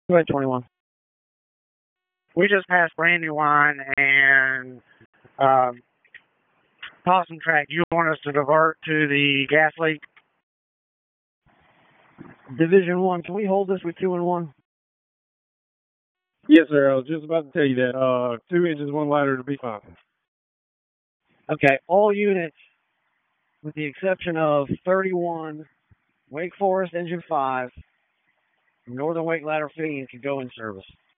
Go ahead, 21. We just passed Brandywine and Possum Track. You want us to divert to the gas leak? Division 1, can we hold this with 2 and 1? Yes, sir. I was just about to tell you that. 2 inches, 1 lighter to be fine. Okay, all units, with the exception of 31, Wake Forest Engine 5, Northern Wake Ladder Fitting, can go in service.